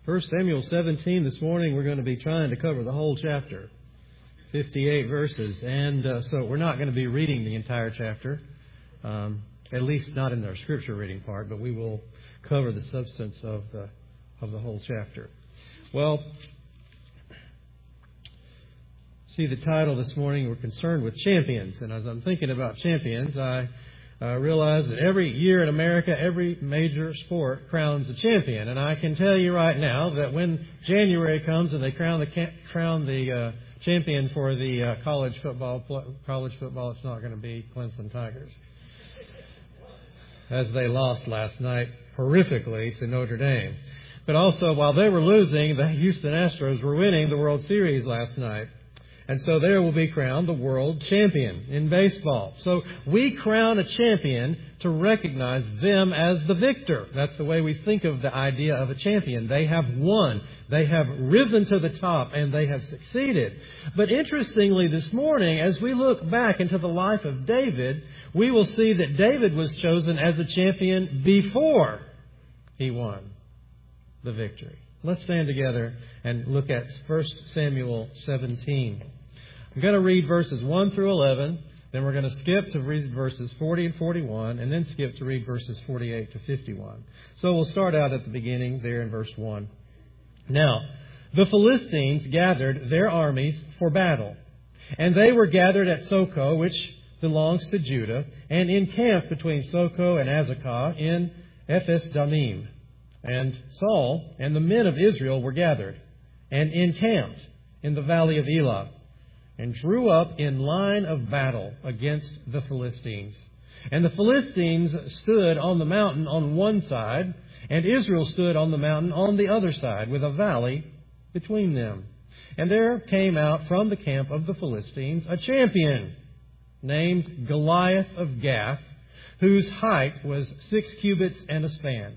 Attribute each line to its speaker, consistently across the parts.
Speaker 1: 1 Samuel 17 this morning, we're going to be trying to cover the whole chapter, 58 verses. And so we're not going to be reading the entire chapter, at least not in our scripture reading part, but we will cover the substance of the whole chapter. Well, see the title this morning, we're concerned with champions. And as I'm thinking about champions, I realize that every year in America, every major sport crowns a champion. And I can tell you right now that when January comes and they crown the champion for the college football, it's not going to be Clemson Tigers, as they lost last night horrifically to Notre Dame. But also, while they were losing, the Houston Astros were winning the World Series last night. And so there will be crowned the world champion in baseball. So we crown a champion to recognize them as the victor. That's the way we think of the idea of a champion. They have won. They have risen to the top and they have succeeded. But interestingly, this morning, as we look back into the life of David, we will see that David was chosen as a champion before he won the victory. Let's stand together and look at 1 Samuel 17. I'm going to read verses 1 through 11. Then we're going to skip to read verses 40 and 41, and then skip to read verses 48 to 51. So we'll start out at the beginning there in verse 1. Now, the Philistines gathered their armies for battle, and they were gathered at Socoh, which belongs to Judah, and encamped between Socoh and Azekah in Ephes-Dammim. And Saul and the men of Israel were gathered and encamped in the valley of Elah and drew up in line of battle against the Philistines. And the Philistines stood on the mountain on one side, and Israel stood on the mountain on the other side, with a valley between them. And there came out from the camp of the Philistines a champion named Goliath of Gath, whose height was 6 cubits and a span.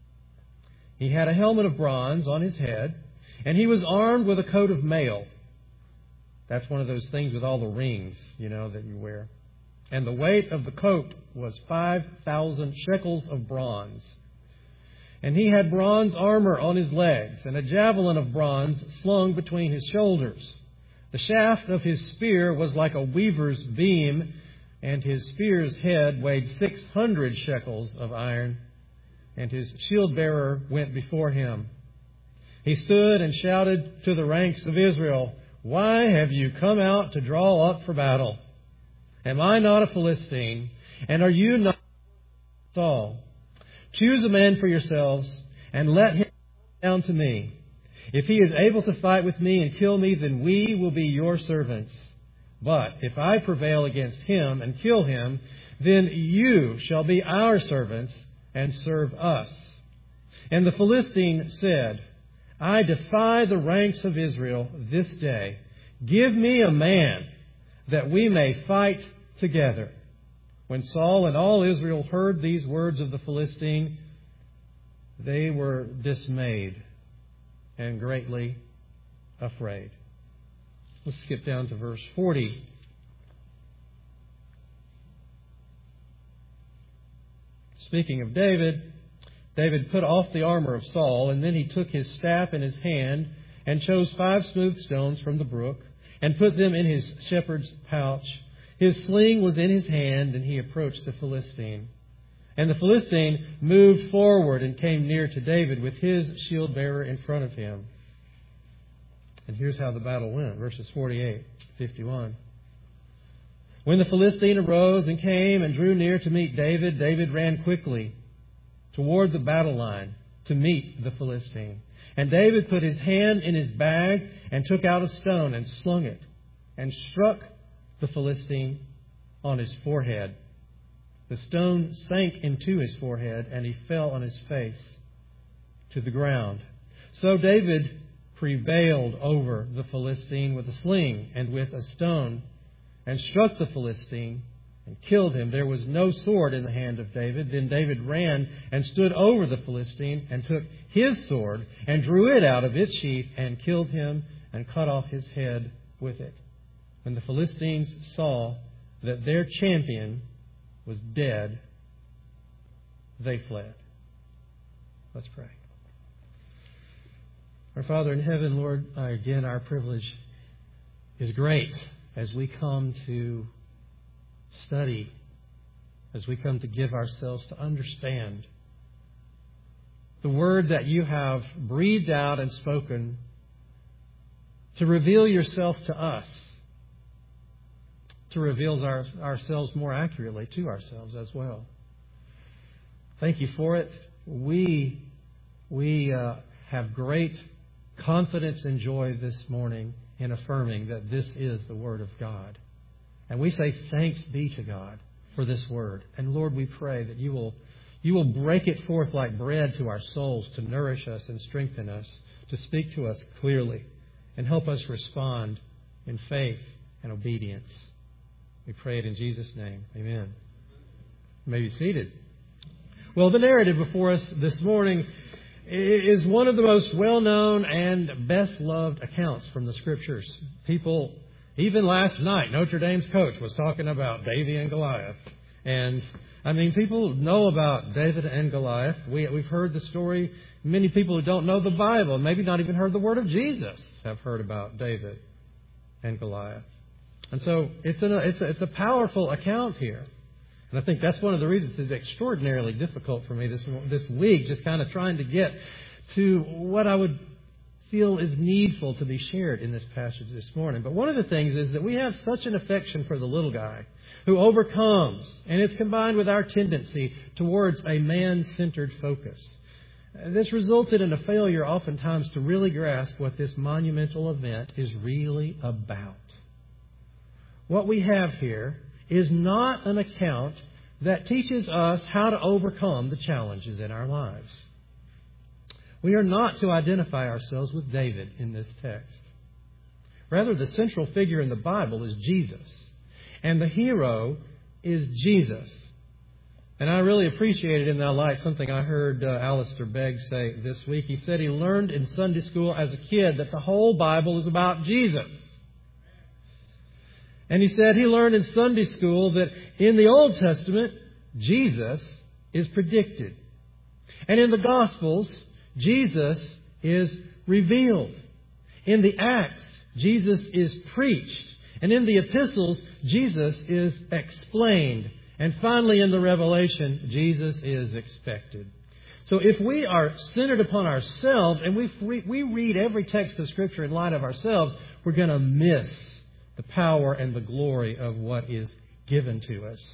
Speaker 1: He had a helmet of bronze on his head, and he was armed with a coat of mail. That's one of those things with all the rings, that you wear. And the weight of the coat was 5,000 shekels of bronze. And he had bronze armor on his legs, and a javelin of bronze slung between his shoulders. The shaft of his spear was like a weaver's beam, and his spear's head weighed 600 shekels of iron. And his shield-bearer went before him. He stood and shouted to the ranks of Israel, "Why have you come out to draw up for battle? Am I not a Philistine? And are you not Saul? Choose a man for yourselves, and let him come down to me. If he is able to fight with me and kill me, then we will be your servants. But if I prevail against him and kill him, then you shall be our servants and serve us." And the Philistine said, "I defy the ranks of Israel this day. Give me a man that we may fight together." When Saul and all Israel heard these words of the Philistine, they were dismayed and greatly afraid. Let's skip down to verse 40. Speaking of David, David put off the armor of Saul, and then he took his staff in his hand and chose 5 smooth stones from the brook and put them in his shepherd's pouch. His sling was in his hand, and he approached the Philistine. And the Philistine moved forward and came near to David with his shield-bearer in front of him. And here's how the battle went, verses 48 to 51. When the Philistine arose and came and drew near to meet David, David ran quickly toward the battle line to meet the Philistine. And David put his hand in his bag and took out a stone and slung it and struck the Philistine on his forehead. The stone sank into his forehead, and he fell on his face to the ground. So David prevailed over the Philistine with a sling and with a stone, and struck the Philistine and killed him. There was no sword in the hand of David. Then David ran and stood over the Philistine and took his sword and drew it out of its sheath and killed him and cut off his head with it. When the Philistines saw that their champion was dead, they fled. Let's pray. Our Father in heaven, Lord, again, our privilege is great as we come to study, as we come to give ourselves to understand the Word that you have breathed out and spoken to reveal yourself to us, to reveal ourselves more accurately to ourselves as well. Thank you for it. We have great confidence and joy this morning in affirming that this is the Word of God. And we say thanks be to God for this Word. And Lord, we pray that you will break it forth like bread to our souls to nourish us and strengthen us, to speak to us clearly and help us respond in faith and obedience. We pray it in Jesus' name. Amen. You may be seated. Well, the narrative before us this morning is one of the most well-known and best-loved accounts from the Scriptures. People, even last night, Notre Dame's coach was talking about David and Goliath. And, people know about David and Goliath. We've heard the story. Many people who don't know the Bible, maybe not even heard the word of Jesus, have heard about David and Goliath. And so it's a powerful account here. And I think that's one of the reasons it's extraordinarily difficult for me this week, just kind of trying to get to what I would feel is needful to be shared in this passage this morning. But one of the things is that we have such an affection for the little guy who overcomes, and it's combined with our tendency towards a man-centered focus. This resulted in a failure oftentimes to really grasp what this monumental event is really about. What we have here is not an account that teaches us how to overcome the challenges in our lives. We are not to identify ourselves with David in this text. Rather, the central figure in the Bible is Jesus. And the hero is Jesus. And I really appreciated in that light something I heard Alistair Begg say this week. He said he learned in Sunday school as a kid that the whole Bible is about Jesus. And he said he learned in Sunday school that in the Old Testament, Jesus is predicted. And in the Gospels, Jesus is revealed. In the Acts, Jesus is preached. And in the epistles, Jesus is explained. And finally, in the Revelation, Jesus is expected. So if we are centered upon ourselves and we read every text of Scripture in light of ourselves, we're going to miss the power and the glory of what is given to us.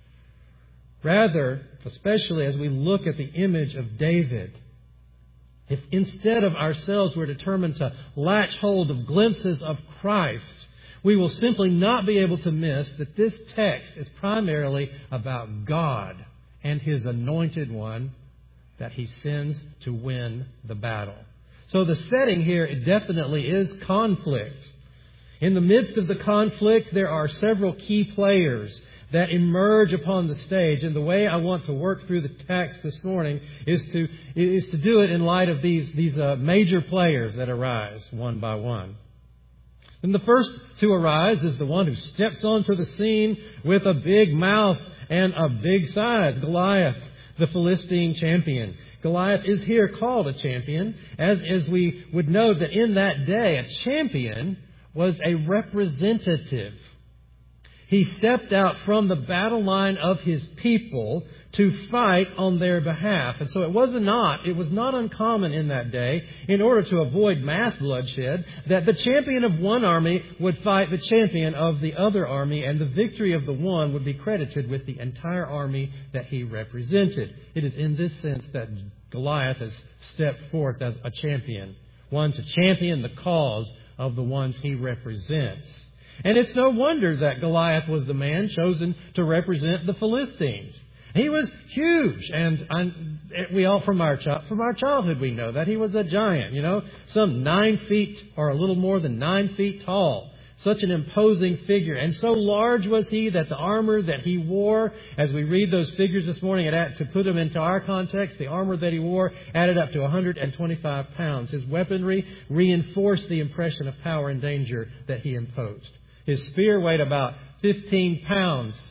Speaker 1: Rather, especially as we look at the image of David, if instead of ourselves we're determined to latch hold of glimpses of Christ, we will simply not be able to miss that this text is primarily about God and His anointed one that He sends to win the battle. So the setting here, it definitely is conflict. In the midst of the conflict, there are several key players that emerge upon the stage. And the way I want to work through the text this morning is to do it in light of these major players that arise one by one. And the first to arise is the one who steps onto the scene with a big mouth and a big size, Goliath, the Philistine champion. Goliath is here called a champion, as we would know that in that day, a champion was a representative. He stepped out from the battle line of his people to fight on their behalf. And so it was not uncommon in that day, in order to avoid mass bloodshed, that the champion of one army would fight the champion of the other army, and the victory of the one would be credited with the entire army that he represented. It is in this sense that Goliath has stepped forth as a champion, one to champion the cause of the ones he represents. And it's no wonder that Goliath was the man chosen to represent the Philistines. He was huge, and we all from our childhood we know that he was a giant. Some 9 feet or a little more than 9 feet tall. Such an imposing figure, and so large was he that the armor that he wore, as we read those figures this morning, to put them into our context, the armor that he wore added up to 125 pounds. His weaponry reinforced the impression of power and danger that he imposed. His spear weighed about 15 pounds.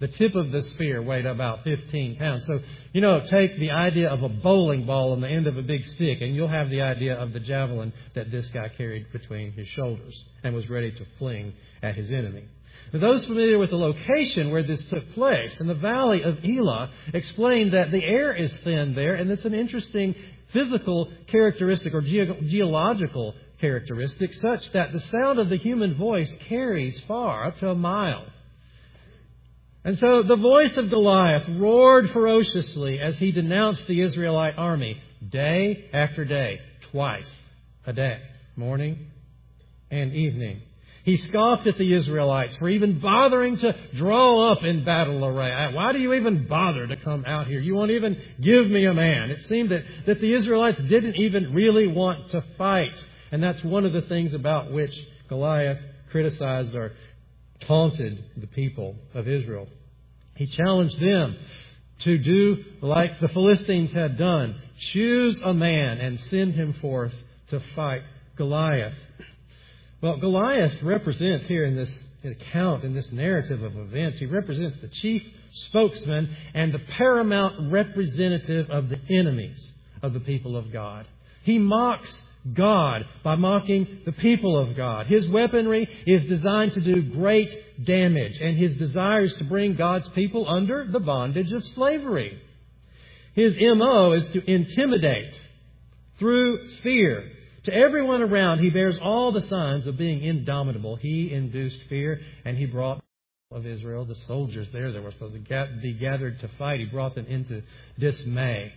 Speaker 1: The tip of the spear weighed about 15 pounds. So, take the idea of a bowling ball on the end of a big stick, and you'll have the idea of the javelin that this guy carried between his shoulders and was ready to fling at his enemy. Now, those familiar with the location where this took place, in the valley of Elah, explained that the air is thin there, and it's an interesting physical characteristic or geological characteristic such that the sound of the human voice carries far, up to a mile. And so the voice of Goliath roared ferociously as he denounced the Israelite army day after day, twice a day, morning and evening. He scoffed at the Israelites for even bothering to draw up in battle array. Why do you even bother to come out here? You won't even give me a man. It seemed that the Israelites didn't even really want to fight. And that's one of the things about which Goliath criticized or taunted the people of Israel. He challenged them to do like the Philistines had done. Choose a man and send him forth to fight Goliath. Well, Goliath represents here in this account, in this narrative of events, he represents the chief spokesman and the paramount representative of the enemies of the people of God. He mocks God by mocking the people of God. His weaponry is designed to do great damage, and his desire is to bring God's people under the bondage of slavery. His M.O. is to intimidate through fear. To everyone around, he bears all the signs of being indomitable. He induced fear, and he brought of Israel, the soldiers there that were supposed to be gathered to fight, he brought them into dismay.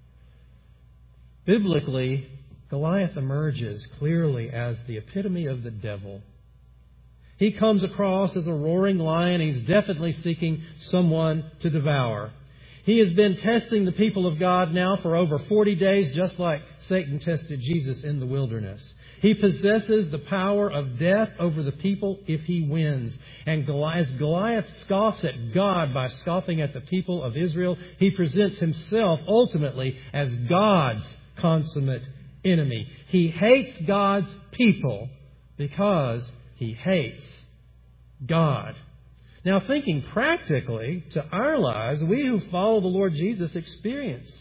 Speaker 1: Biblically, Goliath emerges clearly as the epitome of the devil. He comes across as a roaring lion. He's definitely seeking someone to devour. He has been testing the people of God now for over 40 days, just like Satan tested Jesus in the wilderness. He possesses the power of death over the people if he wins. And as Goliath scoffs at God by scoffing at the people of Israel, he presents himself ultimately as God's consummate enemy. He hates God's people because he hates God. Now, thinking practically to our lives, we who follow the Lord Jesus experience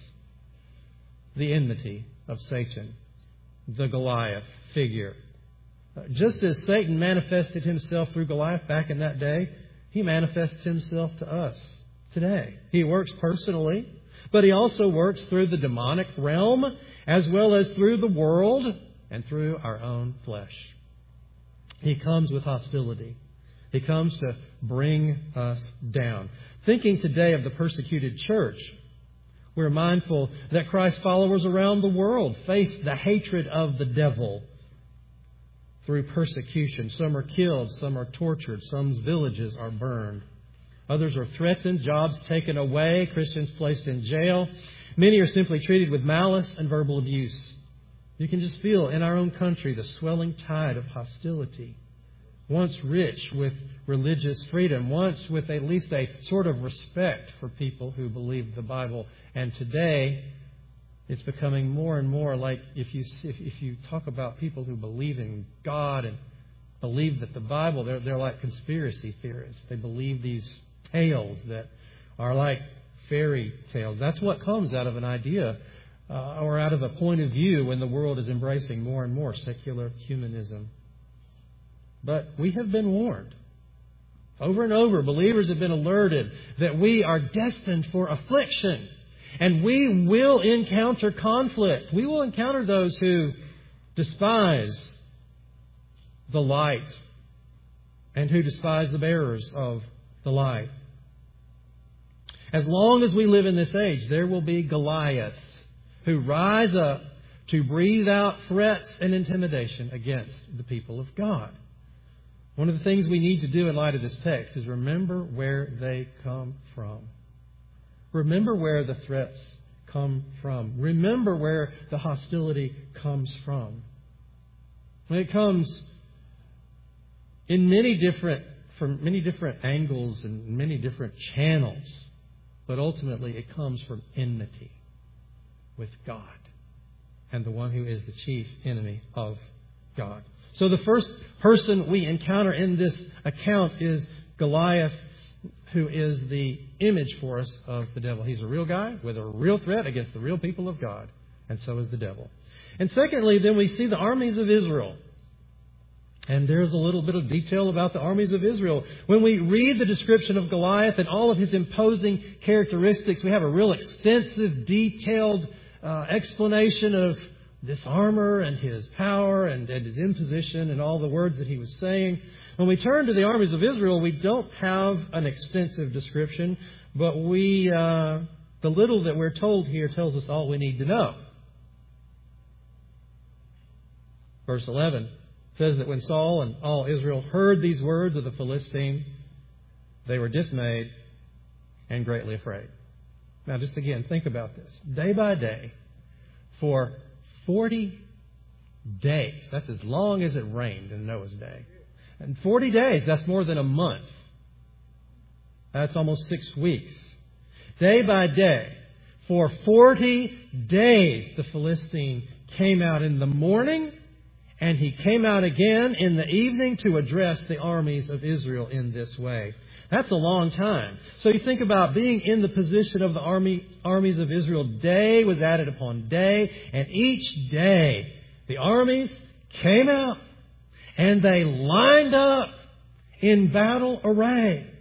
Speaker 1: the enmity of Satan, the Goliath figure. Just as Satan manifested himself through Goliath back in that day, he manifests himself to us today. He works personally, but he also works through the demonic realm as well as through the world and through our own flesh. He comes with hostility. He comes to bring us down. Thinking today of the persecuted church, we're mindful that Christ's followers around the world face the hatred of the devil through persecution. Some are killed, some are tortured, some villages are burned. Others are threatened, jobs taken away, Christians placed in jail. Many are simply treated with malice and verbal abuse. You can just feel in our own country the swelling tide of hostility. Once rich with religious freedom, once with at least a sort of respect for people who believe the Bible. And today, it's becoming more and more like if you talk about people who believe in God and believe that the Bible, they're like conspiracy theorists. They believe these tales that are like fairy tales. That's what comes out of an idea or out of a point of view when the world is embracing more and more secular humanism. But we have been warned. Over and over, believers have been alerted that we are destined for affliction. And we will encounter conflict. We will encounter those who despise the light and who despise the bearers of the light. As long as we live in this age, there will be Goliaths who rise up to breathe out threats and intimidation against the people of God. One of the things we need to do in light of this text is remember where they come from. Remember where the threats come from. Remember where the hostility comes from. When it comes in from many different angles and many different channels, but ultimately it comes from enmity with God and the one who is the chief enemy of God. So the first person we encounter in this account is Goliath. who is the image for us of the devil. He's a real guy with a real threat against the real people of God. And so is the devil. And secondly, then we see the armies of Israel. And there's a little bit of detail about the armies of Israel. When we read the description of Goliath and all of his imposing characteristics, we have a real extensive, detailed explanation of this armor and his power and his imposition and all the words that he was saying. When we turn to the armies of Israel, we don't have an extensive description, but the little that we're told here tells us all we need to know. Verse 11 says that when Saul and all Israel heard these words of the Philistine, they were dismayed and greatly afraid. Now, just again, think about this. Day by day, for 40 days, that's as long as it rained in Noah's day. And 40 days, that's more than a month. That's almost 6 weeks. Day by day, for 40 days, the Philistine came out in the morning, and he came out again in the evening to address the armies of Israel in this way. That's a long time. So you think about being in the position of the armies of Israel. Day was added upon day, and each day the armies came out and they lined up in battle array.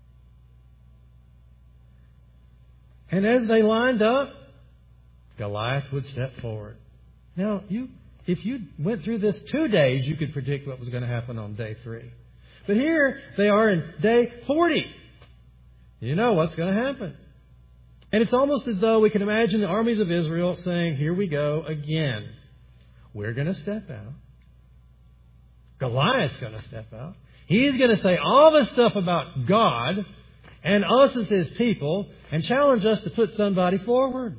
Speaker 1: And as they lined up, Goliath would step forward. Now, if you went through this 2 days, you could predict what was going to happen on day 3. But here they are in day 40. You know what's going to happen. And it's almost as though we can imagine the armies of Israel saying, here we go again. We're going to step out. Goliath's going to step out. He's going to say all this stuff about God and us as His people and challenge us to put somebody forward.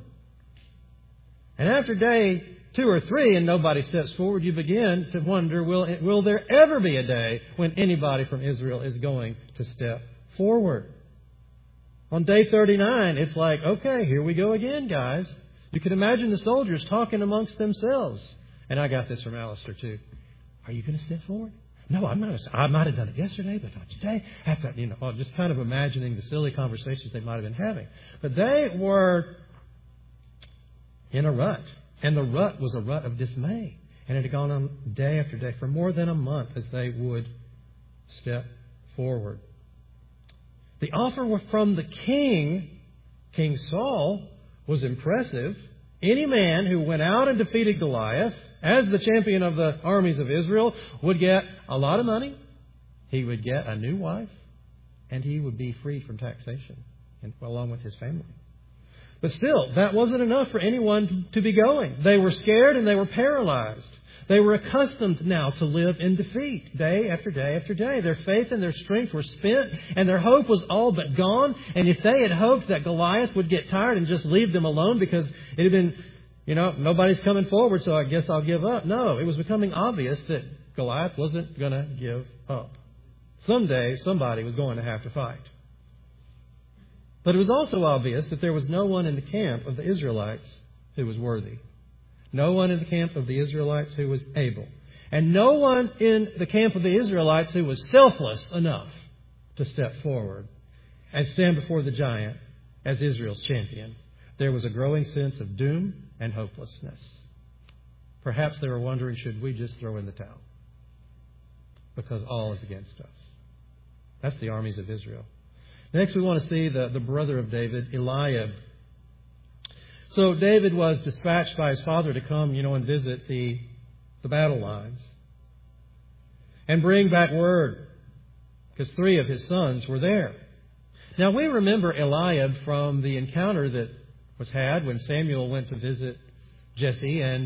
Speaker 1: And after day 2 or 3 and nobody steps forward, you begin to wonder, will there ever be a day when anybody from Israel is going to step forward? On day 39, it's like, okay, here we go again, guys. You can imagine the soldiers talking amongst themselves. And I got this from Alistair too. Are you going to step forward? No, I'm not. I might have done it yesterday, but not today. After, just kind of imagining the silly conversations they might have been having. But they were in a rut. And the rut was a rut of dismay. And it had gone on day after day for more than a month as they would step forward. The offer from the king, King Saul, was impressive. Any man who went out and defeated Goliath as the champion of the armies of Israel would get a lot of money. He would get a new wife. And he would be free from taxation, along with his family. But still, that wasn't enough for anyone to be going. They were scared and they were paralyzed. They were accustomed now to live in defeat day after day after day. Their faith and their strength were spent and their hope was all but gone. And if they had hoped that Goliath would get tired and just leave them alone because it had been, nobody's coming forward, so I guess I'll give up. No, it was becoming obvious that Goliath wasn't going to give up. Someday, somebody was going to have to fight. But it was also obvious that there was no one in the camp of the Israelites who was worthy. No one in the camp of the Israelites who was able. And no one in the camp of the Israelites who was selfless enough to step forward and stand before the giant as Israel's champion. There was a growing sense of doom and hopelessness. Perhaps they were wondering, should we just throw in the towel? Because all is against us. That's the armies of Israel. Next, we want to see the brother of David, Eliab. So David was dispatched by his father to come, and visit the battle lines and bring back word, because 3 of his sons were there. Now, we remember Eliab from the encounter that was had when Samuel went to visit Jesse and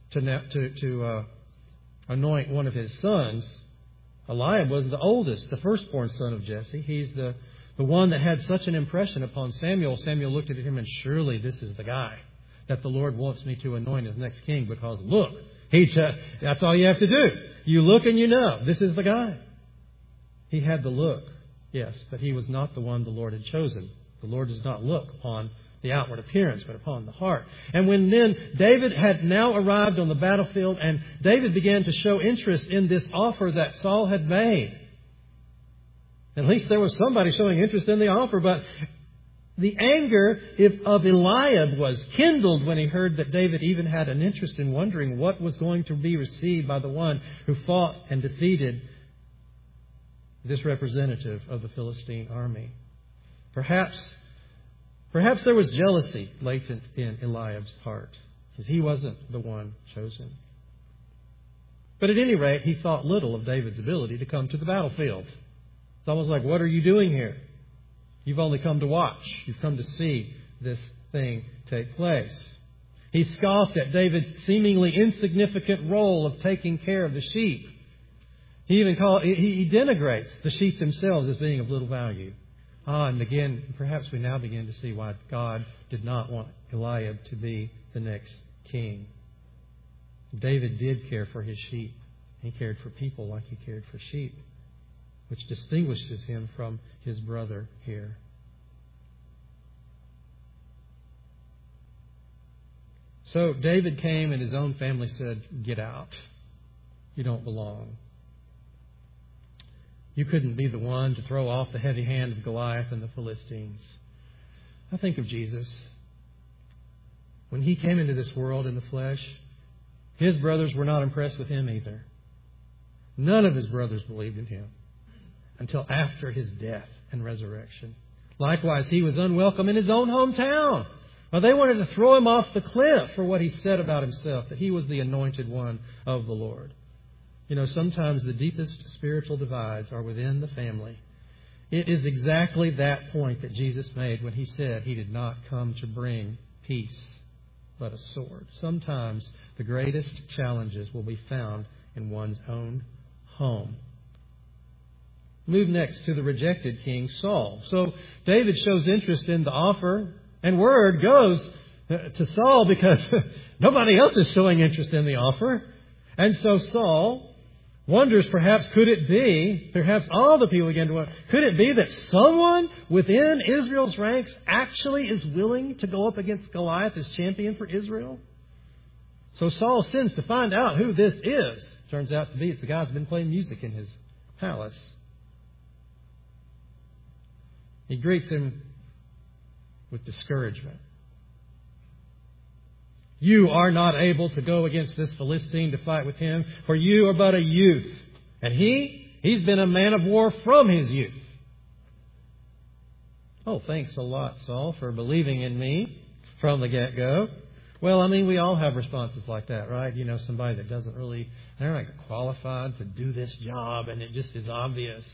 Speaker 1: to anoint one of his sons. Eliab was the oldest, the firstborn son of Jesse. He's the one that had such an impression upon Samuel. Samuel looked at him and surely this is the guy that the Lord wants me to anoint as next king, because look, that's all you have to do. You look and you know, this is the guy. He had the look, yes, but he was not the one the Lord had chosen. The Lord does not look upon the outward appearance, but upon the heart. And when then David had now arrived on the battlefield, and David began to show interest in this offer that Saul had made. At least there was somebody showing interest in the offer. But the anger of Eliab was kindled when he heard that David even had an interest in wondering what was going to be received by the one who fought and defeated this representative of the Philistine army. Perhaps there was jealousy latent in Eliab's heart, because he wasn't the one chosen. But at any rate, he thought little of David's ability to come to the battlefield. It's almost like, what are you doing here? You've only come to watch. You've come to see this thing take place. He scoffed at David's seemingly insignificant role of taking care of the sheep. He denigrates the sheep themselves as being of little value. And again, perhaps we now begin to see why God did not want Eliab to be the next king. David did care for his sheep. He cared for people like he cared for sheep, which distinguishes him from his brother here. So David came and his own family said, "Get out. You don't belong. You couldn't be the one to throw off the heavy hand of Goliath and the Philistines." I think of Jesus. When he came into this world in the flesh, his brothers were not impressed with him either. None of his brothers believed in him until after his death and resurrection. Likewise, he was unwelcome in his own hometown. Well, they wanted to throw him off the cliff for what he said about himself, that he was the anointed one of the Lord. You know, sometimes the deepest spiritual divides are within the family. It is exactly that point that Jesus made when he said he did not come to bring peace, but a sword. Sometimes the greatest challenges will be found in one's own home. Move next to the rejected king, Saul. So David shows interest in the offer, and word goes to Saul because nobody else is showing interest in the offer. And so Saul wonders, perhaps all the people begin to wonder, could it be that someone within Israel's ranks actually is willing to go up against Goliath as champion for Israel? So Saul sends to find out who this is. Turns out to be it's the guy who's been playing music in his palace. He greets him with discouragement. "You are not able to go against this Philistine to fight with him, for you are but a youth. And he's been a man of war from his youth." "Oh, thanks a lot, Saul, for believing in me from the get-go." Well, I mean, we all have responses like that, right? You know, somebody that they're not qualified to do this job, and it just is obvious.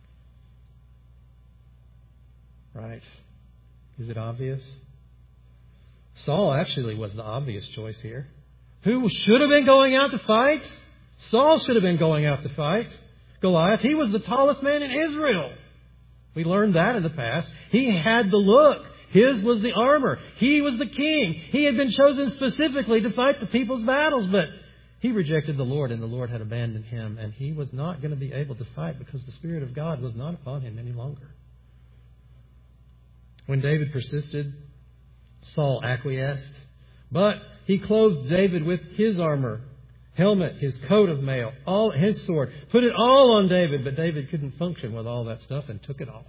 Speaker 1: Right? Is it obvious? Saul actually was the obvious choice here. Who should have been going out to fight? Saul should have been going out to fight Goliath. He was the tallest man in Israel. We learned that in the past. He had the look. His was the armor. He was the king. He had been chosen specifically to fight the people's battles, but he rejected the Lord, and the Lord had abandoned him, and he was not going to be able to fight because the Spirit of God was not upon him any longer. When David persisted, Saul acquiesced, but he clothed David with his armor, helmet, his coat of mail, all his sword, put it all on David, but David couldn't function with all that stuff and took it off.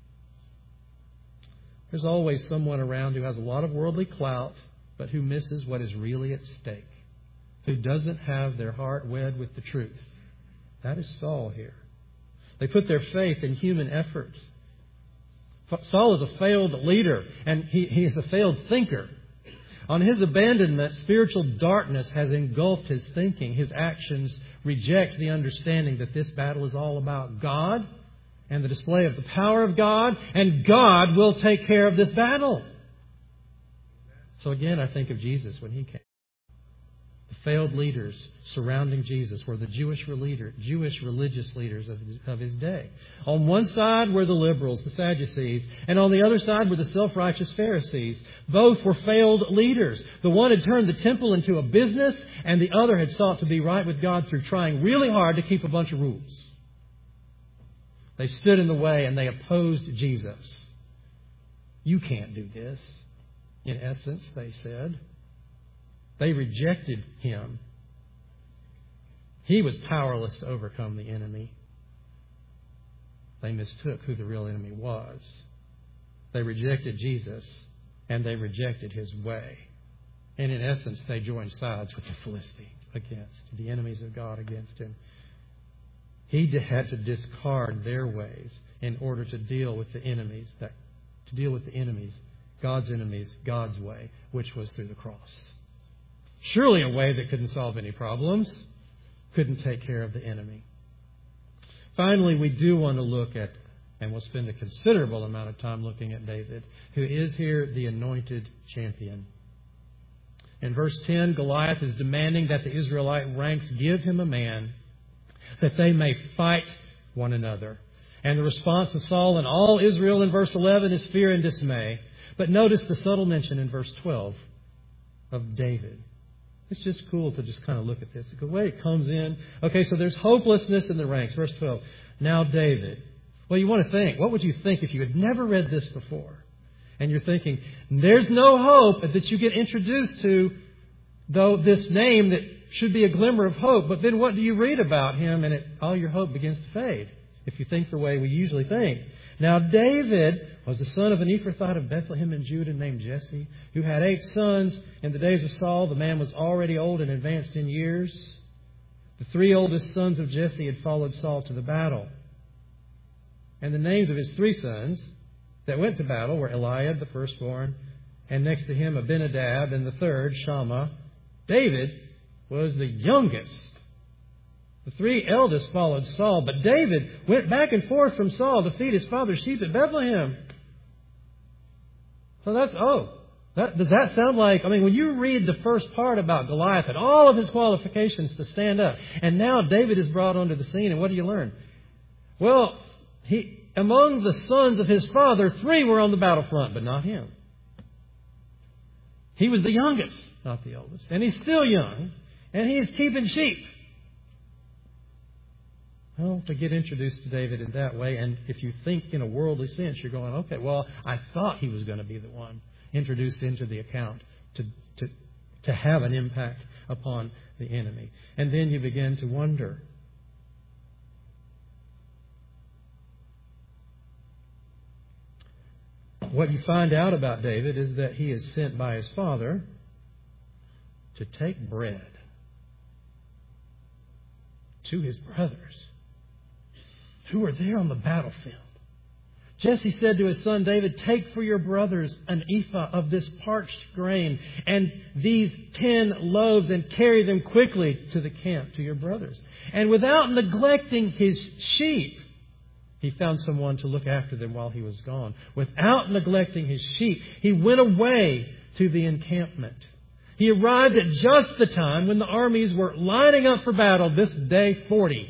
Speaker 1: There's always someone around who has a lot of worldly clout, but who misses what is really at stake, who doesn't have their heart wed with the truth. That is Saul here. They put their faith in human effort. Saul is a failed leader, and he is a failed thinker. On his abandonment, spiritual darkness has engulfed his thinking. His actions reject the understanding that this battle is all about God and the display of the power of God, and God will take care of this battle. So again, I think of Jesus when he came. The failed leaders surrounding Jesus were the Jewish religious leaders of his day. On one side were the liberals, the Sadducees, and on the other side were the self-righteous Pharisees. Both were failed leaders. The one had turned the temple into a business, and the other had sought to be right with God through trying really hard to keep a bunch of rules. They stood in the way and they opposed Jesus. "You can't do this," in essence, they said. They rejected him. He was powerless to overcome the enemy. they mistook who the real enemy was. They rejected Jesus, and they rejected His way. And in essence, they joined sides with the Philistines against, the enemies of God against Him. He had to discard their ways in order to deal with the enemies, God's enemies, God's way, which was through the cross. Surely a way that couldn't solve any problems, couldn't take care of the enemy. Finally, we do want to look at, and we'll spend a considerable amount of time looking at David, who is here the anointed champion. In verse 10, Goliath is demanding that the Israelite ranks give him a man that they may fight one another. And the response of Saul and all Israel in verse 11 is fear and dismay. But notice the subtle mention in verse 12 of David. It's just cool to just kind of look at this. The way it comes in. Okay, so there's hopelessness in the ranks. Verse 12. Now David. Well, you want to think. What would you think if you had never read this before? And you're thinking, there's no hope that you get introduced to, though, this name that should be a glimmer of hope. But then what do you read about him? And all your hope begins to fade, if you think the way we usually think. Now David was the son of an Ephrathite of Bethlehem in Judah named Jesse, who had 8 sons. In the days of Saul, the man was already old and advanced in years. The 3 oldest sons of Jesse had followed Saul to the battle. And the names of his 3 sons that went to battle were Eliab, the firstborn, and next to him Abinadab, and the third, Shammah. David was the youngest. The 3 eldest followed Saul, but David went back and forth from Saul to feed his father's sheep at Bethlehem. So does that sound like, when you read the first part about Goliath and all of his qualifications to stand up, and now David is brought onto the scene, and what do you learn? Well, among the sons of his father, 3 were on the battlefront, but not him. He was the youngest, not the oldest. And he's still young, and he is keeping sheep. Well, to get introduced to David in that way, and if you think in a worldly sense, you're going, okay, well, I thought he was going to be the one introduced into the account to have an impact upon the enemy. And then you begin to wonder, what you find out about David is that he is sent by his father to take bread to his brothers who are there on the battlefield. Jesse said to his son David, take for your brothers an ephah of this parched grain and these 10 loaves and carry them quickly to the camp to your brothers. And without neglecting his sheep, he found someone to look after them while he was gone. Without neglecting his sheep, he went away to the encampment. He arrived at just the time when the armies were lining up for battle, this day 40.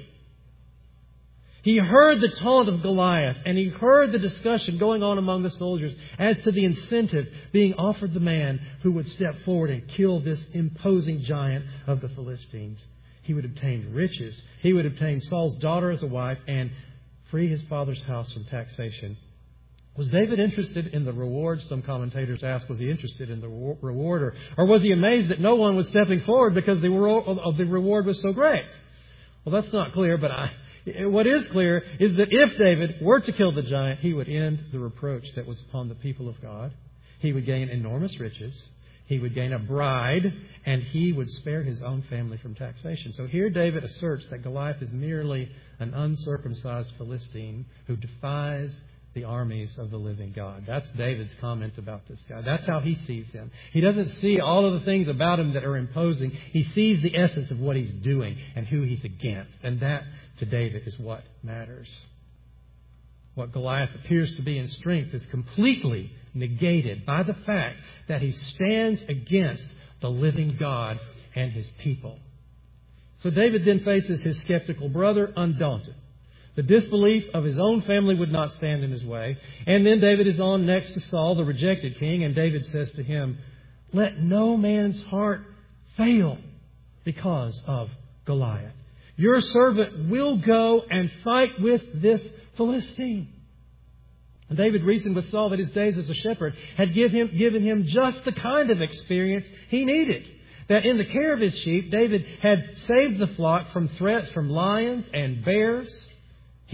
Speaker 1: He heard the taunt of Goliath, and he heard the discussion going on among the soldiers as to the incentive being offered the man who would step forward and kill this imposing giant of the Philistines. He would obtain riches. He would obtain Saul's daughter as a wife and free his father's house from taxation. Was David interested in the reward? Some commentators ask, was he interested in the reward? Or was he amazed that no one was stepping forward because the reward was so great? Well, that's not clear, but what is clear is that if David were to kill the giant, he would end the reproach that was upon the people of God. He would gain enormous riches. He would gain a bride, and he would spare his own family from taxation. So here David asserts that Goliath is merely an uncircumcised Philistine who defies the armies of the living God. That's David's comment about this guy. That's how he sees him. He doesn't see all of the things about him that are imposing. He sees the essence of what he's doing and who he's against. And that, to David, is what matters. What Goliath appears to be in strength is completely negated by the fact that he stands against the living God and his people. So David then faces his skeptical brother undaunted. The disbelief of his own family would not stand in his way. And then David is on next to Saul, the rejected king, and David says to him, let no man's heart fail because of Goliath. Your servant will go and fight with this Philistine. And David reasoned with Saul that his days as a shepherd had given him just the kind of experience he needed. That in the care of his sheep, David had saved the flock from threats from lions and bears. He had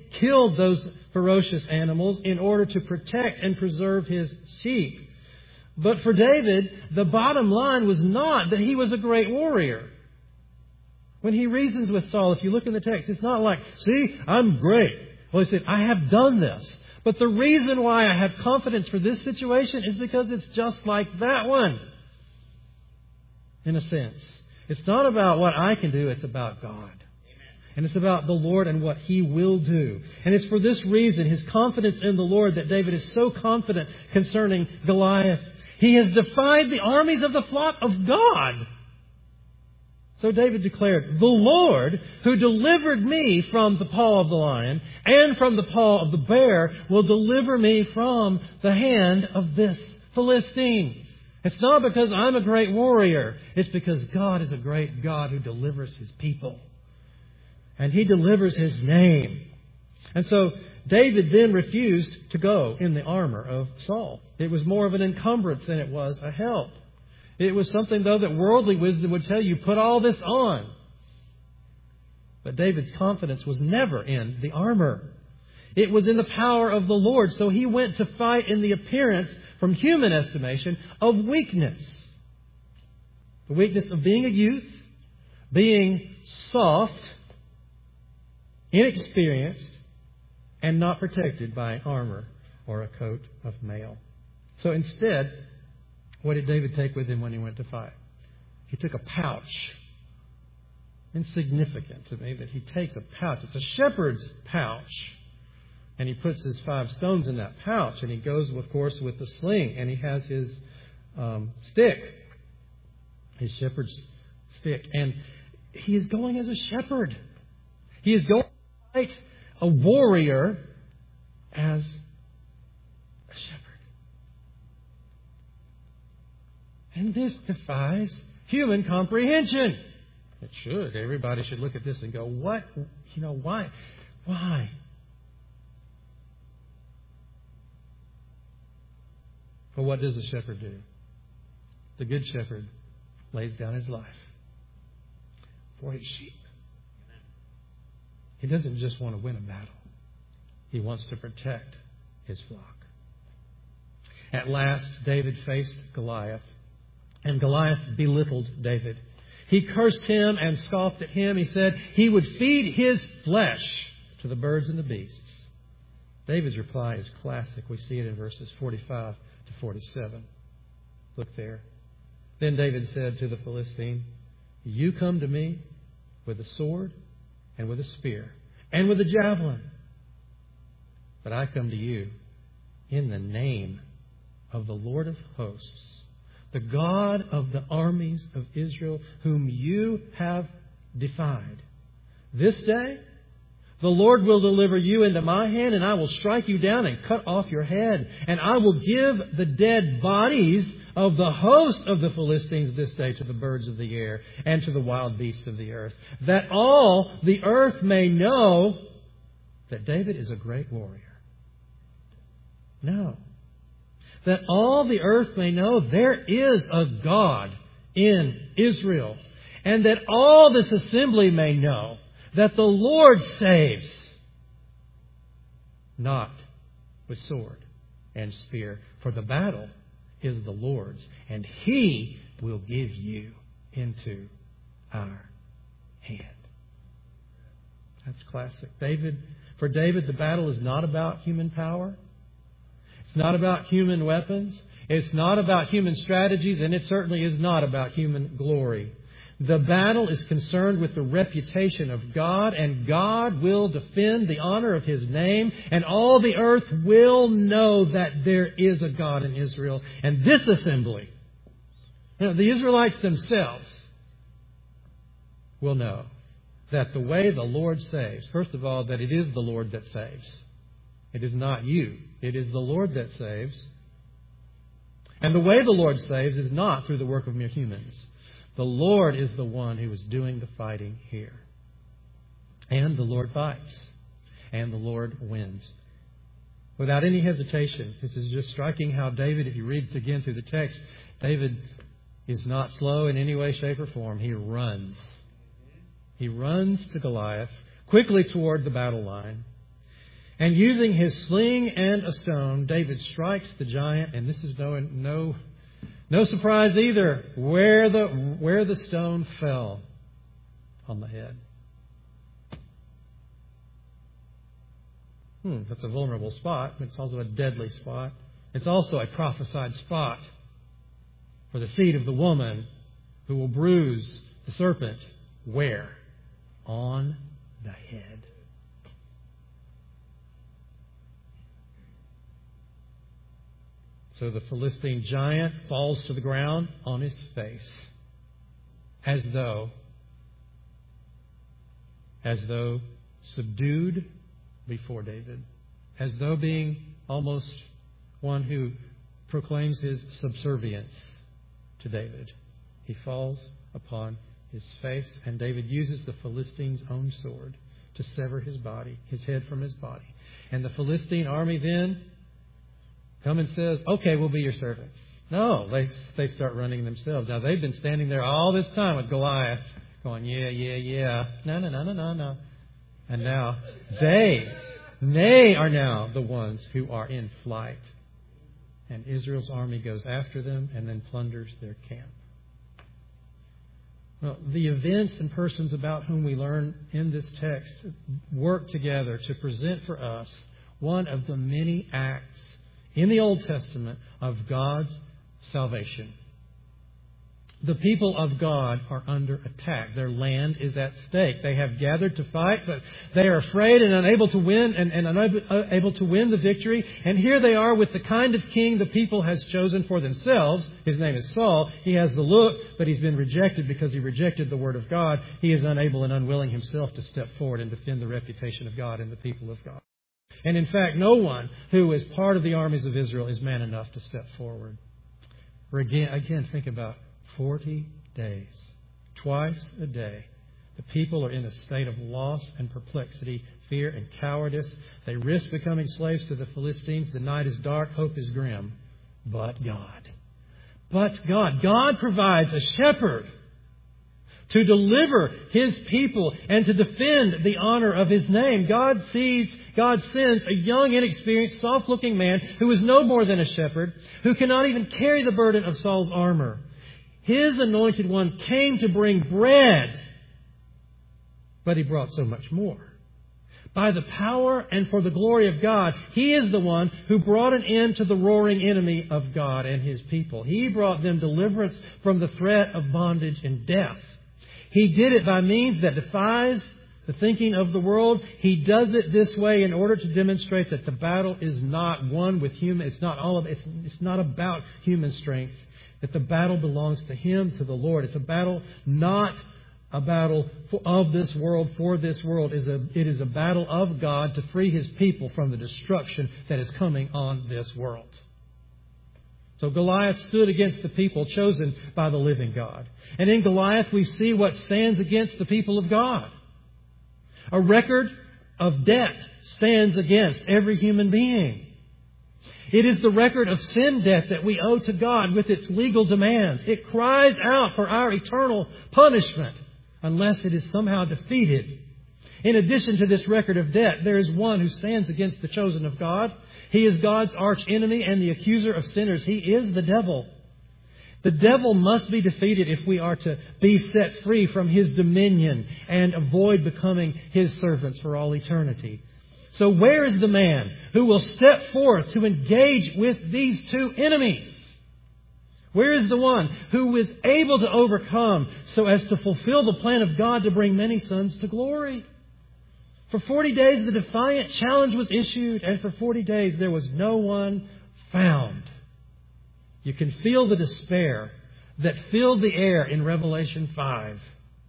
Speaker 1: killed those ferocious animals in order to protect and preserve his sheep. But for David, the bottom line was not that he was a great warrior. When he reasons with Saul, if you look in the text, it's not like, see, I'm great. Well, he said, I have done this. But the reason why I have confidence for this situation is because it's just like that one. In a sense. It's not about what I can do, it's about God. And it's about the Lord and what He will do. And it's for this reason, his confidence in the Lord, that David is so confident concerning Goliath. He has defied the armies of the flock of God. So David declared, the Lord who delivered me from the paw of the lion and from the paw of the bear will deliver me from the hand of this Philistine. It's not because I'm a great warrior. It's because God is a great God who delivers His people. And He delivers His name. And so David then refused to go in the armor of Saul. It was more of an encumbrance than it was a help. It was something, though, that worldly wisdom would tell you, put all this on. But David's confidence was never in the armor. It was in the power of the Lord. So he went to fight in the appearance, from human estimation, of weakness. The weakness of being a youth, being soft, inexperienced, and not protected by armor or a coat of mail. So instead, what did David take with him when he went to fight? He took a pouch. Insignificant to me that he takes a pouch. It's a shepherd's pouch. And he puts his 5 stones in that pouch. And he goes, of course, with the sling. And he has his stick. His shepherd's stick. And he is going as a shepherd. He is going to fight a warrior as a shepherd. And this defies human comprehension. It should. Everybody should look at this and go, what? Why? Why? But what does the shepherd do? The good shepherd lays down his life for his sheep. He doesn't just want to win a battle. He wants to protect his flock. At last, David faced Goliath. And Goliath belittled David. He cursed him and scoffed at him. He said he would feed his flesh to the birds and the beasts. David's reply is classic. We see it in verses 45 to 47. Look there. Then David said to the Philistine, you come to me with a sword and with a spear and with a javelin. But I come to you in the name of the Lord of hosts, the God of the armies of Israel, whom you have defied. This day, the Lord will deliver you into my hand, and I will strike you down and cut off your head. And I will give the dead bodies of the host of the Philistines this day to the birds of the air and to the wild beasts of the earth, that all the earth may know that David is a great warrior. No. That all the earth may know there is a God in Israel. And that all this assembly may know that the Lord saves, not with sword and spear. For the battle is the Lord's, and He will give you into our hand. That's classic. For David, the battle is not about human power. It's not about human weapons. It's not about human strategies, and it certainly is not about human glory. The battle is concerned with the reputation of God, and God will defend the honor of His name, and all the earth will know that there is a God in Israel. And this assembly, the Israelites themselves, will know that the way the Lord saves, first of all, that it is the Lord that saves. It is not you. It is the Lord that saves. And the way the Lord saves is not through the work of mere humans. The Lord is the one who is doing the fighting here. And the Lord fights. And the Lord wins. Without any hesitation, this is just striking how David, if you read it again through the text, David is not slow in any way, shape, or form. He runs. He runs to Goliath, quickly toward the battle line. And using his sling and a stone, David strikes the giant, and this is no surprise either, where the stone fell on the head. That's a vulnerable spot, but it's also a deadly spot. It's also a prophesied spot for the seed of the woman who will bruise the serpent. Where? On the head. So the Philistine giant falls to the ground on his face, as though subdued before David, as though being almost one who proclaims his subservience to David. He falls upon his face, and David uses the Philistine's own sword to sever his head from his body. And the Philistine army then come and says, okay, we'll be your servants. No, they start running themselves. Now, they've been standing there all this time with Goliath going, yeah. No. And now they are now the ones who are in flight. And Israel's army goes after them and then plunders their camp. Well, the events and persons about whom we learn in this text work together to present for us one of the many acts in the Old Testament of God's salvation. The people of God are under attack. Their land is at stake. They have gathered to fight, but they are afraid and unable to win and unable to win the victory. And here they are with the kind of king the people has chosen for themselves. His name is Saul. He has the look, but he's been rejected because he rejected the word of God. He is unable and unwilling himself to step forward and defend the reputation of God and the people of God. And in fact, no one who is part of the armies of Israel is man enough to step forward. Again, think about 40 days, twice a day. The people are in a state of loss and perplexity, fear and cowardice. They risk becoming slaves to the Philistines. The night is dark, hope is grim. But God. God provides a shepherd to deliver His people and to defend the honor of His name. God sends a young, inexperienced, soft-looking man who is no more than a shepherd, who cannot even carry the burden of Saul's armor. His anointed one came to bring bread, but He brought so much more. By the power and for the glory of God, He is the one who brought an end to the roaring enemy of God and His people. He brought them deliverance from the threat of bondage and death. He did it by means that defies the thinking of the world. He does it this way in order to demonstrate that the battle is not won with human. It's not about human strength. That the battle belongs to Him, to the Lord. It's a battle, not a battle of this world, for this world. It is a battle of God to free His people from the destruction that is coming on this world. So Goliath stood against the people chosen by the living God. And in Goliath we see what stands against the people of God. A record of debt stands against every human being. It is the record of sin debt that we owe to God with its legal demands. It cries out for our eternal punishment unless it is somehow defeated. In addition to this record of debt, there is one who stands against the chosen of God. He is God's arch enemy and the accuser of sinners. He is the devil. The devil must be defeated if we are to be set free from his dominion and avoid becoming his servants for all eternity. So where is the man who will step forth to engage with these two enemies? Where is the one who is able to overcome so as to fulfill the plan of God to bring many sons to glory? For 40 days the defiant challenge was issued, and for 40 days there was no one found. You can feel the despair that filled the air in Revelation 5.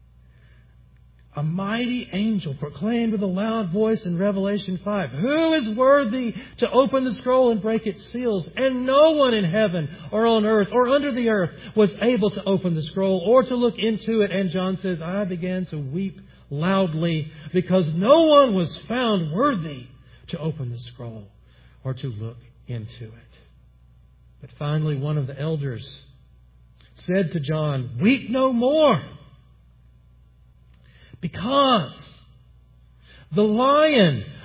Speaker 1: A mighty angel proclaimed with a loud voice in Revelation 5, "Who is worthy to open the scroll and break its seals?" And no one in heaven or on earth or under the earth was able to open the scroll or to look into it. And John says, "I began to weep loudly because no one was found worthy to open the scroll or to look into it." But finally, one of the elders said to John, "Weep no more, because the Lion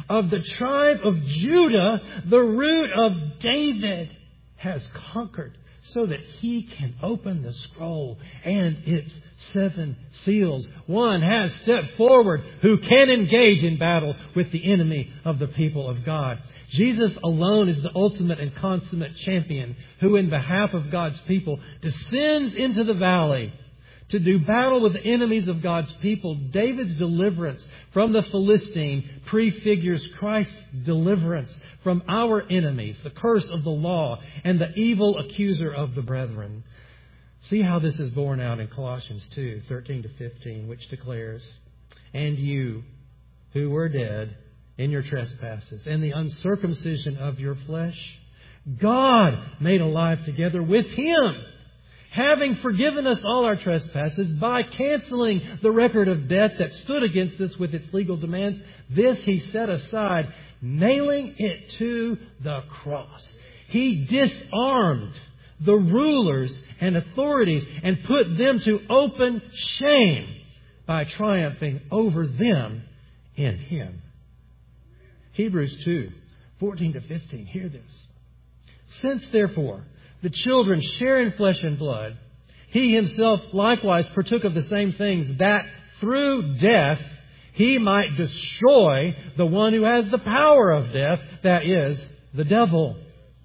Speaker 1: of the tribe of Judah, the root of David, has conquered, so that He can open the scroll and its 7 seals. One has stepped forward who can engage in battle with the enemy of the people of God. Jesus alone is the ultimate and consummate champion who, in behalf of God's people, descends into the valley to do battle with the enemies of God's people. David's deliverance from the Philistine prefigures Christ's deliverance from our enemies, the curse of the law and the evil accuser of the brethren. See how this is borne out in Colossians 2:13-15, which declares, "And you who were dead in your trespasses and the uncircumcision of your flesh, God made alive together with Him, having forgiven us all our trespasses by canceling the record of debt that stood against us with its legal demands. This He set aside, nailing it to the cross. He disarmed the rulers and authorities and put them to open shame by triumphing over them in Him." Hebrews 2:14-15. Hear this. "Since therefore the children share in flesh and blood, He Himself likewise partook of the same things, that through death He might destroy the one who has the power of death, that is, the devil,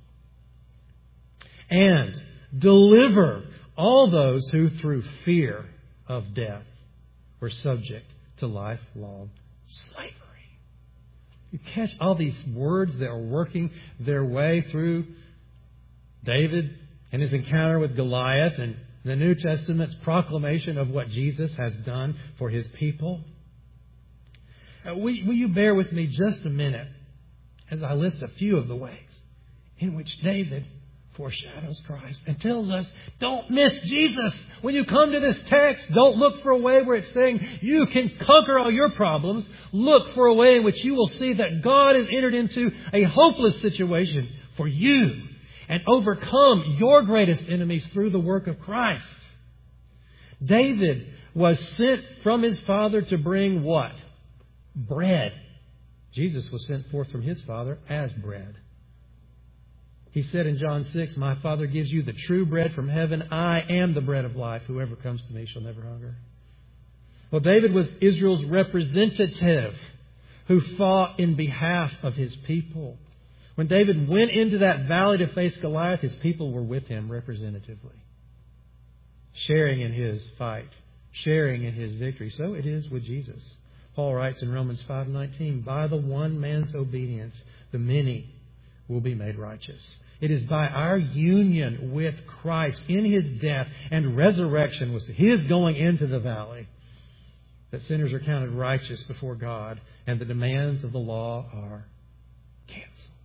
Speaker 1: and deliver all those who through fear of death were subject to lifelong slavery." You catch all these words that are working their way through David and his encounter with Goliath and the New Testament's proclamation of what Jesus has done for His people. Will you bear with me just a minute as I list a few of the ways in which David foreshadows Christ and tells us, don't miss Jesus. When you come to this text, don't look for a way where it's saying you can conquer all your problems. Look for a way in which you will see that God has entered into a hopeless situation for you and overcome your greatest enemies through the work of Christ. David was sent from his Father to bring what? Bread. Jesus was sent forth from His Father as bread. He said in John 6, "My Father gives you the true bread from heaven. I am the bread of life. Whoever comes to me shall never hunger." Well, David was Israel's representative who fought in behalf of his people. When David went into that valley to face Goliath, his people were with him representatively, sharing in his fight, sharing in his victory. So it is with Jesus. Paul writes in Romans 5:19, "By the one man's obedience, the many will be made righteous." It is by our union with Christ in His death and resurrection, was His going into the valley, that sinners are counted righteous before God and the demands of the law are canceled.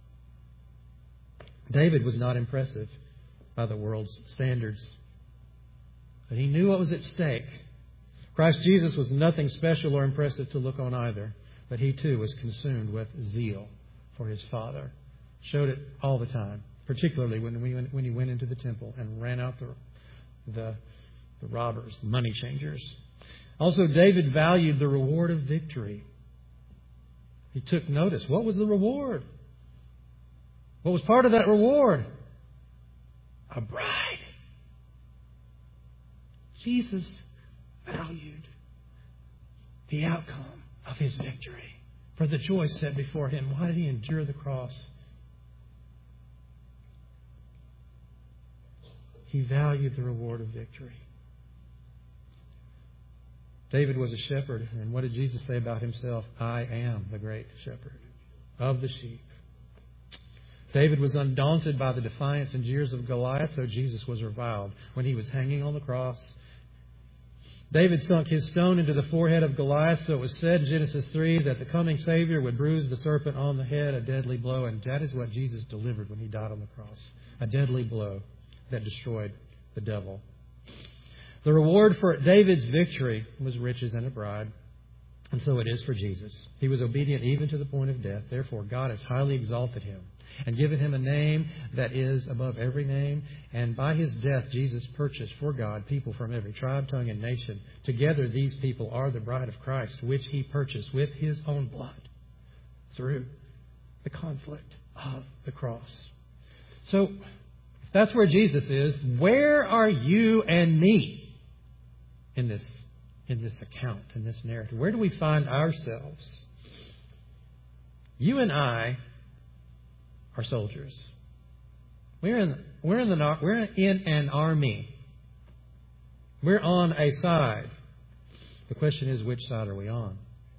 Speaker 1: David was not impressive by the world's standards, but he knew what was at stake. Christ Jesus was nothing special or impressive to look on either, but He too was consumed with zeal for His Father. Showed it all the time, particularly when He went into the temple and ran out the robbers, the money changers. Also, David valued the reward of victory. He took notice. What was the reward? What was part of that reward? A bride. Jesus valued the outcome of His victory. For the joy set before Him, why did He endure the cross? He valued the reward of victory. David was a shepherd, and what did Jesus say about Himself? "I am the great shepherd of the sheep." David was undaunted by the defiance and jeers of Goliath, so Jesus was reviled when He was hanging on the cross. David sunk his stone into the forehead of Goliath, so it was said in Genesis 3 that the coming Savior would bruise the serpent on the head, a deadly blow, and that is what Jesus delivered when He died on the cross. A deadly blow that destroyed the devil. The reward for David's victory was riches and a bride. And so it is for Jesus. He was obedient even to the point of death. Therefore, God has highly exalted Him and given Him a name that is above every name. And by His death, Jesus purchased for God people from every tribe, tongue, and nation. Together, these people are the bride of Christ, which He purchased with His own blood. through the conflict of the cross. So, if that's where Jesus is, where are you and me in this account, in this narrative? Where do we find ourselves? You and I are soldiers. We're in an army. We're on a side. The question is, which side are we on?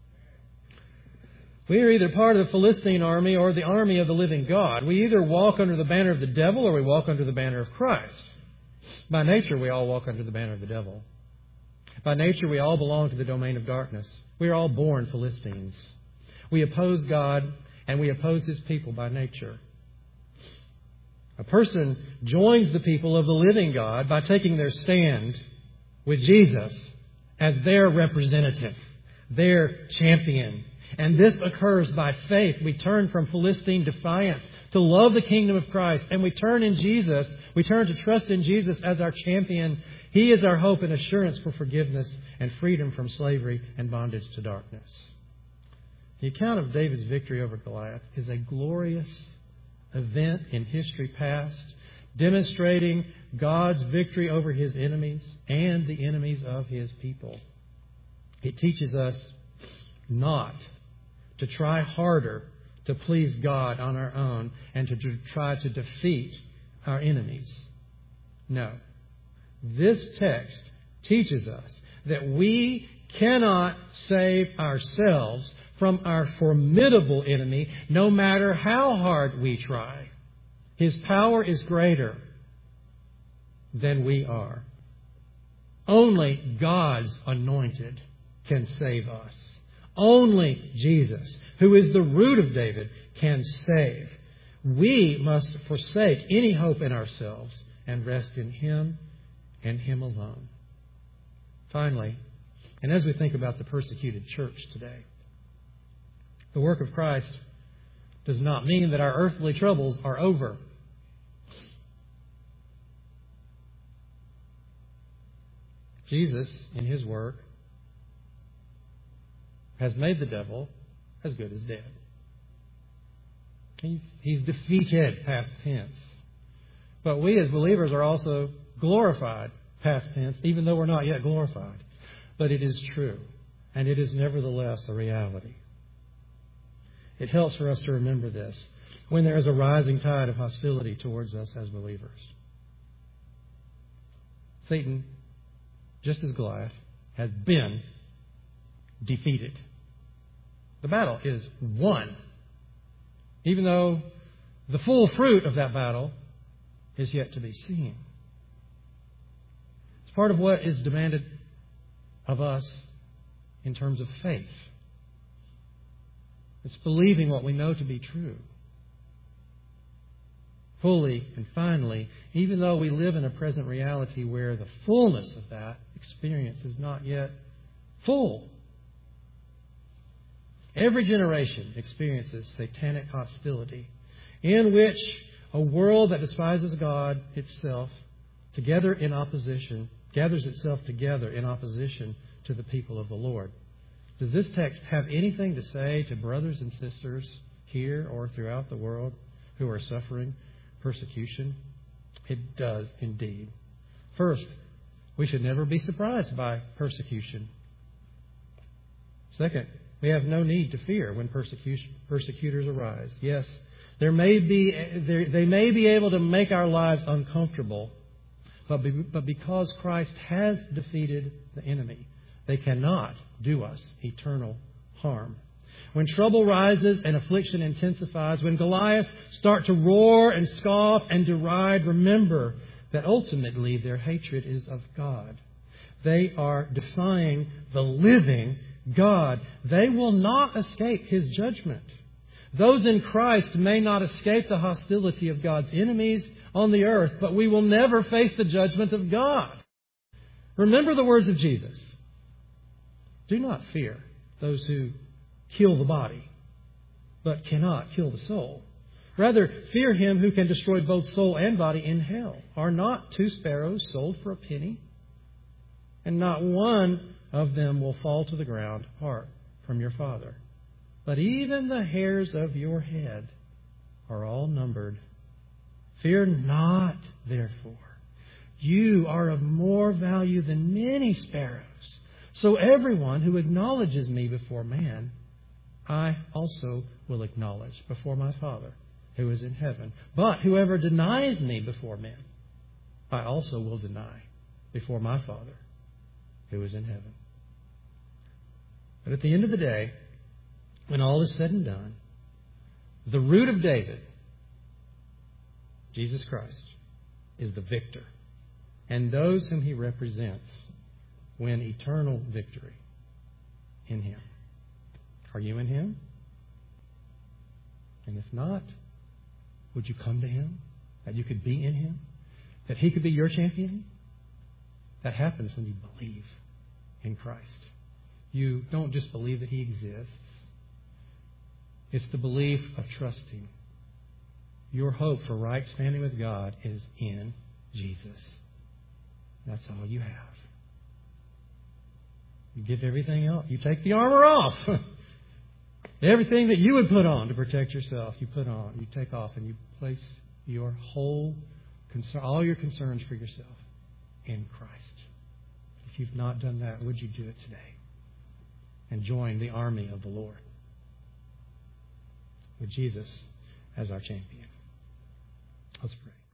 Speaker 1: We are either part of the Philistine army or the army of the living God. We either walk under the banner of the devil or we walk under the banner of Christ. By nature, we all walk under the banner of the devil. By nature, we all belong to the domain of darkness. We are all born Philistines. We oppose God and we oppose His people by nature. A person joins the people of the living God by taking their stand with Jesus as their representative, their champion. And this occurs by faith. We turn from Philistine defiance to love the kingdom of Christ. And we turn in Jesus. We turn to trust in Jesus as our champion. He is our hope and assurance for forgiveness and freedom from slavery and bondage to darkness. The account of David's victory over Goliath is a glorious event in history past, demonstrating God's victory over His enemies and the enemies of His people. It teaches us not to try harder to please God on our own and to try to defeat our enemies. No. This text teaches us that we cannot save ourselves from our formidable enemy, no matter how hard we try. His power is greater than we are. Only God's anointed can save us. Only Jesus, who is the root of David, can save. We must forsake any hope in ourselves and rest in Him and Him alone. Finally, and as we think about the persecuted church today, the work of Christ does not mean that our earthly troubles are over. Jesus, in His work, has made the devil as good as dead. He's defeated, past tense. But we as believers are also glorified, past tense, even though we're not yet glorified. But it is true, and it is nevertheless a reality. It helps for us to remember this when there is a rising tide of hostility towards us as believers. Satan, just as Goliath, has been defeated. The battle is won, even though the full fruit of that battle is yet to be seen. It's part of what is demanded of us in terms of faith. It's believing what we know to be true. Fully and finally, even though we live in a present reality where the fullness of that experience is not yet full. Every generation experiences satanic hostility in which a world that despises God itself gathers itself together in opposition to the people of the Lord. Does this text have anything to say to brothers and sisters here or throughout the world who are suffering persecution? It does indeed. First, we should never be surprised by persecution. Second, we have no need to fear when persecutors arise. Yes, they may be able to make our lives uncomfortable, but because Christ has defeated the enemy, they cannot do us eternal harm. When trouble rises and affliction intensifies, when Goliaths start to roar and scoff and deride, remember that ultimately their hatred is of God. They are defying the living God. They will not escape His judgment. Those in Christ may not escape the hostility of God's enemies on the earth, but we will never face the judgment of God. Remember the words of Jesus. Do not fear those who kill the body, but cannot kill the soul. Rather, fear Him who can destroy both soul and body in hell. Are not 2 sparrows sold for a penny? And not one of them will fall to the ground apart from your Father. But even the hairs of your head are all numbered. Fear not, therefore. You are of more value than many sparrows. So everyone who acknowledges me before man, I also will acknowledge before my Father who is in heaven. But whoever denies me before men, I also will deny before my Father who is in heaven. But at the end of the day, when all is said and done, the root of David, Jesus Christ, is the victor. And those whom he represents win eternal victory in him. Are you in him? And if not, would you come to him? That you could be in him? That he could be your champion? That happens when you believe in Christ. You don't just believe that he exists. It's the belief of trusting. Your hope for right standing with God is in Jesus. That's all you have. You give everything else. You take the armor off. Everything that you would put on to protect yourself, you put on. You take off and you place your whole concern, all your concerns for yourself in Christ. If you've not done that, would you do it today? And join the army of the Lord with Jesus as our champion. Let's pray.